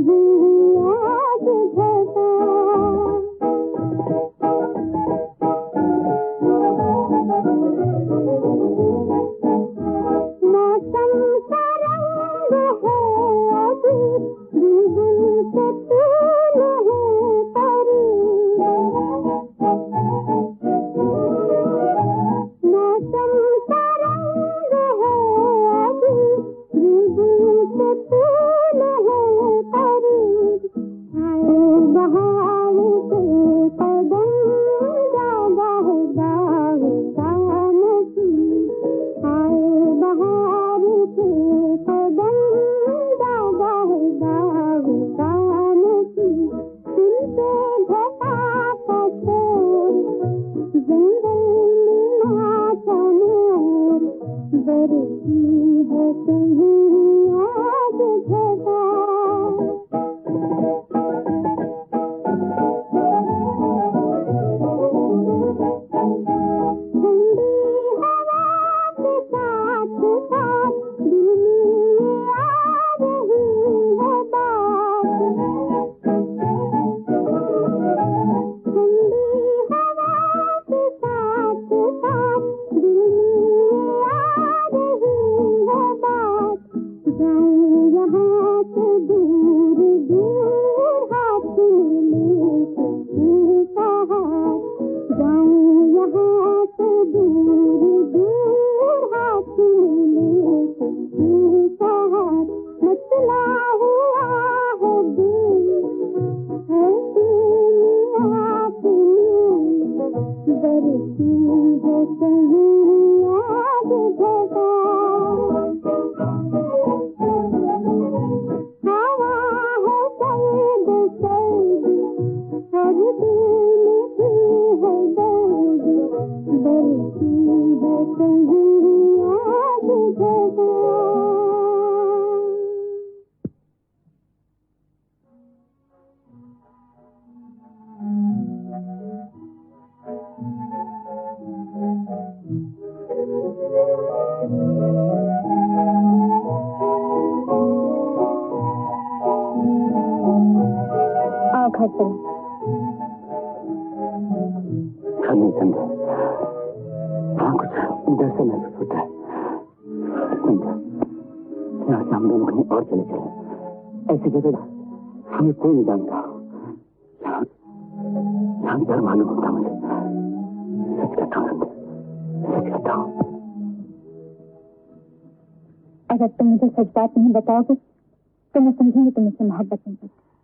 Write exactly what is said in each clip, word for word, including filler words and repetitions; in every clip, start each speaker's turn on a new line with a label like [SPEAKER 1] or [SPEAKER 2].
[SPEAKER 1] अगर तुम मुझे सच बात नहीं बताओगे तो मैं समझूंगी तुम मुझसे मोहब्बत नहीं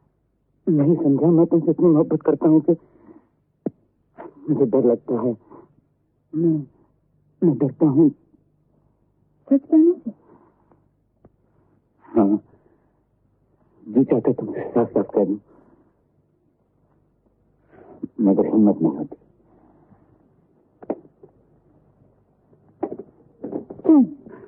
[SPEAKER 1] करती।
[SPEAKER 2] नहीं समझा, मैं तुमसे इतनी मोहब्बत करता हूँ कि मुझे डर लगता है। मैं मैं डरता हूँ।
[SPEAKER 1] सच कहने से?
[SPEAKER 2] हाँ, जी चाहता तुमसे साफ साफ कह दूं, मगर हिम्मत नहीं होती।
[SPEAKER 1] क्यों?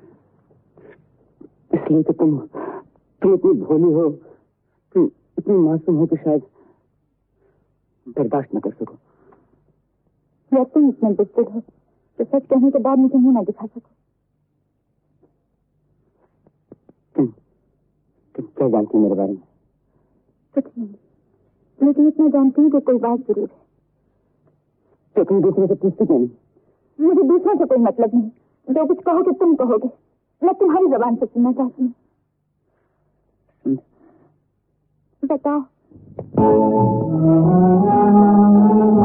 [SPEAKER 2] इसलिए कि तुम तुम इतनी भोली हो, तुम इतनी मासूम हो कि शायद बर्दाश्त न कर सको।
[SPEAKER 1] या तुम इतने बुज़दिल हो तो सच कहने के बाद मुझे मुंह न दिखा सको।
[SPEAKER 2] तुम तुम क्या जानती हो मेरे बारे में?
[SPEAKER 1] कुछ नहीं, लेकिन इतना जानती हूँ कि कोई बात जरूर है।
[SPEAKER 2] तो तुम दूसरे से पूछती क्यों नहीं?
[SPEAKER 1] मुझे दूसरे से कोई मतलब नहीं। जो कुछ कहोगे तुम कहोगे, मैं तुम्हारी जबान से सुनना चाहती हूँ। बताओ।